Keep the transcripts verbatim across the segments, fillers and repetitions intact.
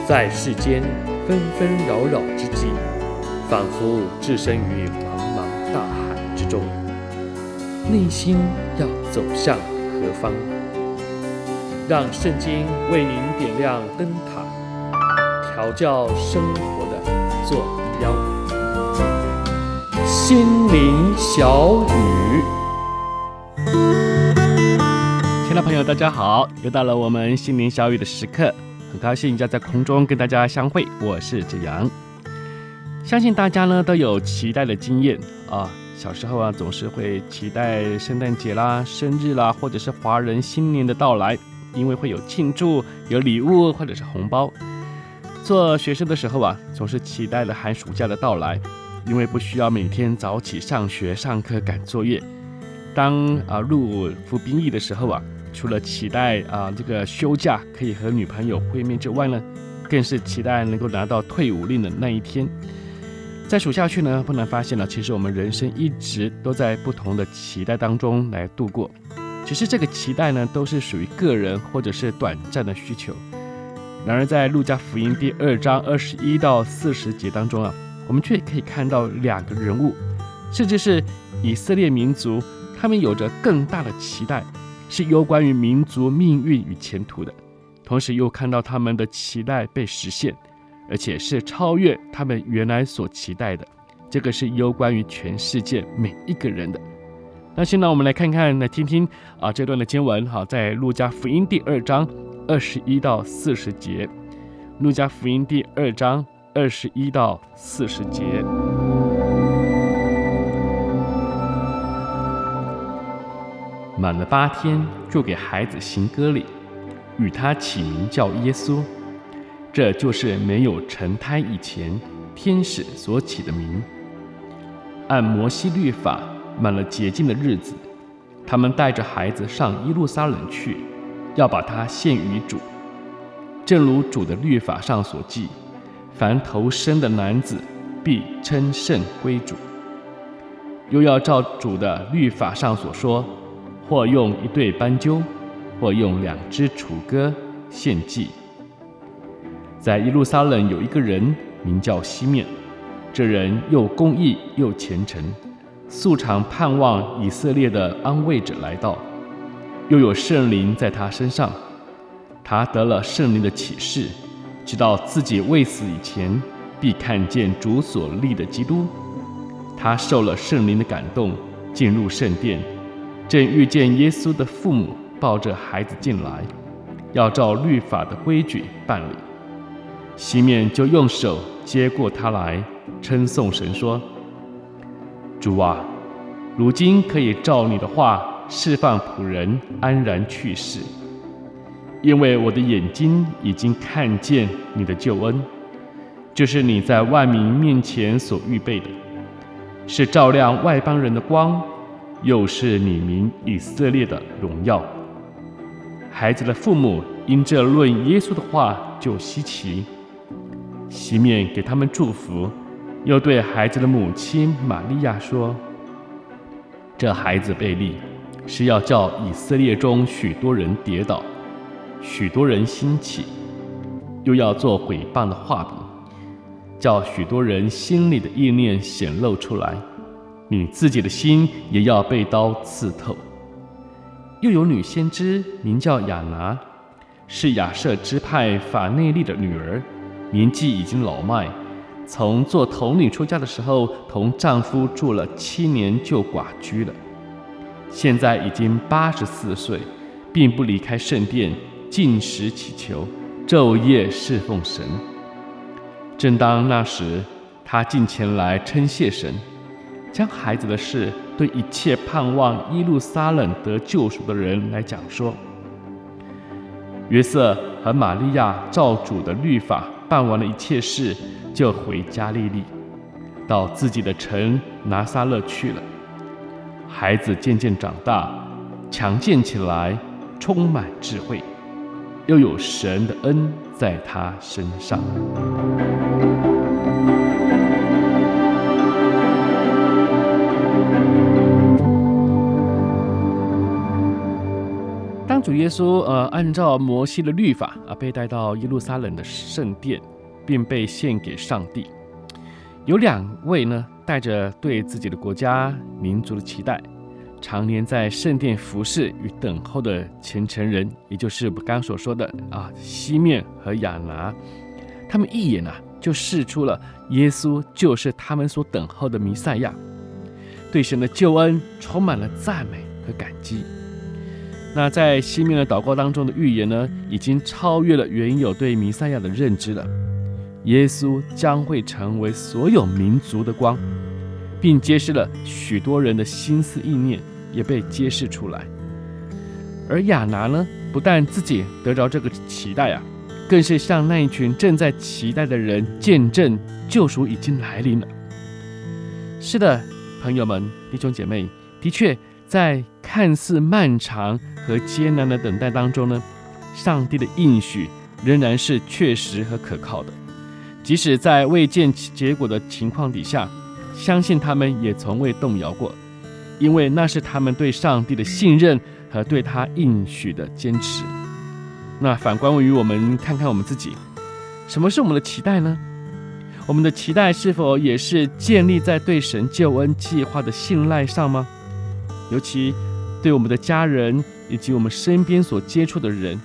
在世间纷纷扰扰之际，仿佛置身于茫茫大海之中，内心要走向何方？让圣经为您点亮灯塔，调教生活的坐标。心灵小语， 亲爱的朋友，大家好，又到了我们心灵小语的时刻，很高兴要在空中跟大家相会，我是志阳。相信大家呢都有期待的经验啊，小时候啊总是会期待圣诞节啦、生日啦，或者是华人新年的到来，因为会有庆祝、有礼物或者是红包。做学生的时候啊，总是期待了寒暑假的到来，因为不需要每天早起上学、上课、赶作业。当啊入伍服兵役的时候啊，除了期待啊这个休假可以和女朋友会面之外呢，更是期待能够拿到退伍令的那一天。再数下去呢，不难发现了，其实我们人生一直都在不同的期待当中来度过。只是这个期待呢，都是属于个人或者是短暂的需求。然而在路加福音第二章二十一到四十节当中啊，我们却可以看到两个人物，甚至是以色列民族，他们有着更大的期待，是有关于民族命运与前途的。同时又看到他们的期待被实现，而且是超越他们原来所期待的。这个是有关于全世界每一个人的。那现在我们来看看，来听听啊这段的经文，好，在路加福音第二章二十一到四十节。路加福音第二章二十一到四十节。满了八天，就给孩子行割礼，与他起名叫耶稣。这就是没有成胎以前天使所起的名。按摩西律法，满了洁净的日子，他们带着孩子上耶路撒冷去，要把他献于主。正如主的律法上所记，凡头生的男子必称圣归主。又要照主的律法上所说，或用一对斑鸠，或用两只雏鸽献祭。在耶路撒冷有一个人名叫西面，这人又公义又虔诚，素常盼望以色列的安慰者来到，又有圣灵在他身上。他得了圣灵的启示，知道自己未死以前必看见主所立的基督。他受了圣灵的感动，进入圣殿，正遇见耶稣的父母抱着孩子进来，要照律法的规矩办理。西面就用手接过他来，称颂神说：主啊，如今可以照你的话释放仆人安然去世，因为我的眼睛已经看见你的救恩，就是你在万民面前所预备的，是照亮外邦人的光，又是你民以色列的荣耀。孩子的父母因这论耶稣的话就稀奇，西面给他们祝福，又对孩子的母亲玛利亚说：这孩子被立，是要叫以色列中许多人跌倒，许多人兴起，又要做毁谤的画饼，叫许多人心里的意念显露出来，你自己的心也要被刀刺透。又有女先知名叫亚拿，是亚设支派法内利的女儿，年纪已经老迈，从做童女出嫁的时候，同丈夫住了七年就寡居了，现在已经八十四岁，并不离开圣殿，禁食祈求，昼夜侍奉神。正当那时，她进前来称谢神，将孩子的事对一切盼望耶路撒冷得救赎的人来讲说。约瑟和玛利亚照主的律法办完了一切事，就回加利利，到自己的城拿撒勒去了。孩子渐渐长大，强健起来，充满智慧，又有神的恩在他身上。当当主耶稣呃按照摩西的律法啊被带到耶路撒冷的圣殿，并被献给上帝，有两位呢带着对自己的国家民族的期待，常年在圣殿服侍与等候的虔诚人，也就是我们刚刚所说的啊西面和亚拿，他们一眼啊就识出了耶稣就是他们所等候的弥赛亚，对神的救恩充满了赞美和感激。那在西面的祷告当中的预言呢，已经超越了原有对弥赛亚的认知了。耶稣将会成为所有民族的光，并揭示了许多人的心思意念也被揭示出来。而亚拿呢，不但自己得着这个期待啊，更是向那一群正在期待的人见证救赎已经来临了。是的，朋友们、弟兄姐妹，的确在看似漫长和艰难的等待当中呢，上帝的应许仍然是确实和可靠的。即使在未见结果的情况底下，相信他们也从未动摇过，因为那是他们对上帝的信任和对他应许的坚持。那反观于我们，看看我们自己，什么是我们的期待呢？我们的期待是否也是建立在对神救恩计划的信赖上吗？尤其对我们的家人以及我们身边所接触的人，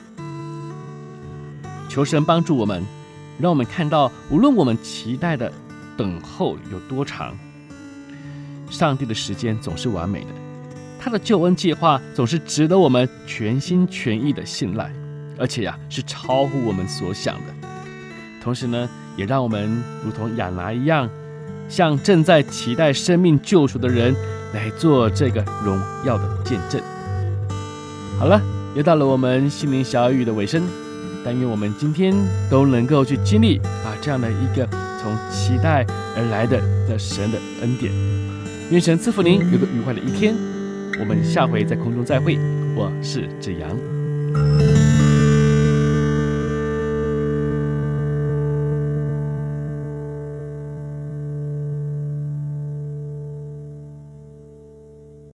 求神帮助我们，让我们看到无论我们期待的等候有多长，上帝的时间总是完美的，他的救恩计划总是值得我们全心全意的信赖，而且呀、啊、是超乎我们所想的。同时呢，也让我们如同亚拿一样，向正在期待生命救赎的人来做这个荣耀的见证。好了，又到了我们心灵小语的尾声，但愿我们今天都能够去经历啊这样的一个从期待而来的的神的恩典。愿神赐福您有个愉快的一天，我们下回在空中再会。我是子阳。